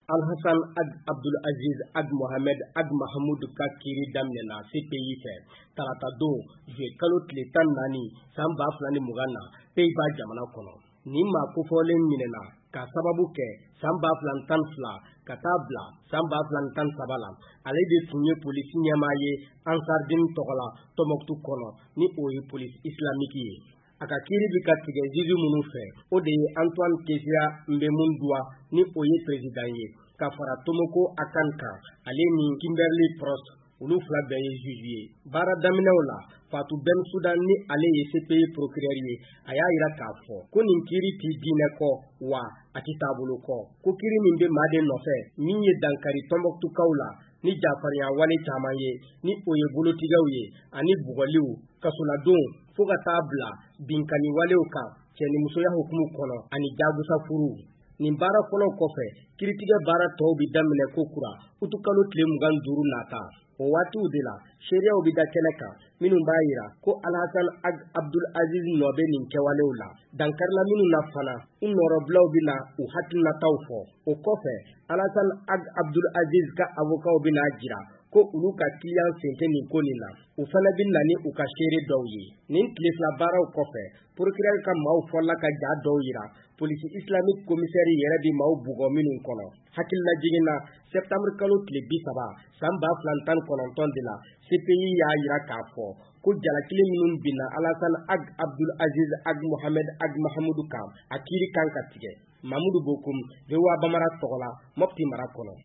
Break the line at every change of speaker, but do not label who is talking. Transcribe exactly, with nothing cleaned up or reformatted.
Alhassan Ag Abdul Aziz Ag Mohamed Ag Mahamoud ka kiiri daminɛna C P I fɛ tarata don juillet kalo tile tan ni naani san ba fila ni mugan na Pays-Bas jamana kɔnɔ. Nin maa kofɔlen minɛna ka sababu kɛ san ba fila ni tan ni fila ka taa bila san ba fila ni tan ni saba la. Ale de tun ye polisi ɲɛmaa ye Ansardine tɔgɔ la Tɔnbɔkutu kɔnɔ ni o ye polisi islamique ye. A ka kiiri bi ka tigɛ juge minnu fɛ o de ye Antoine Kesia Mbemundua ni o ye président ye ka fara Tomoko Akan kan ale ni Kimberly Prost olu fila bɛɛ ye juge ye. Baara daminɛw la Fatou Bensouda ni ale ye C P I procureur ye a y'a yira k'a fɔ ko nin kiiri t'i diinɛ kɔ wa a t'i taabolo kɔ ko kiiri min bɛ Made nɔfɛ min ye dankari Tɔnbɔkutukaw la ni jafarinya wale caman ye ni o ye bolotigɛw ye ani bugɔliw kasoladon fo ka taa bila binkani walew kan cɛnimusoya hukumu kɔnɔ ani jagosa furu. Nin baara fɔlɔw kɔfɛ kiiritigɛ baara tɔw bi daminɛ ko kura utukalo tile mugan ni duuru nata. O waatiw de la seereyaw bi da kɛnɛ kan minnu b'a yira ko Alhassan Ag Abdul Aziz nɔ bɛ nin kɛwalew la. Dankarila minnu na fana u nɔrɔbilaw bɛna u hakilinataw fɔ. O kɔfɛ Alhassan Ag Abdul Aziz ka avocaw bɛna jira ko olu ka client sen tɛ nin ko nin na. U fana bi na ni u ka seere dɔw ye. Nin tile fila baaraw kɔfɛ procureur ka maaw fɔla ka ja dɔw yira polisi islamique commissaire yɛrɛ bi maaw bugɔ minnu kɔnɔ. Hakilila jiginna septembre kalo tile bi saba san ba fila ni tan ni kɔnɔntɔn de la C P I y'a yira k'a fɔ ko jalakili minnu binna Alhassan Ag Abdul Aziz Ag Mohamed Ag Mahamoud kan a kiiri kan ka tigɛ. Mamudu Bokum, V O A Bamara tɔgɔ la, Mopti mara kɔnɔ.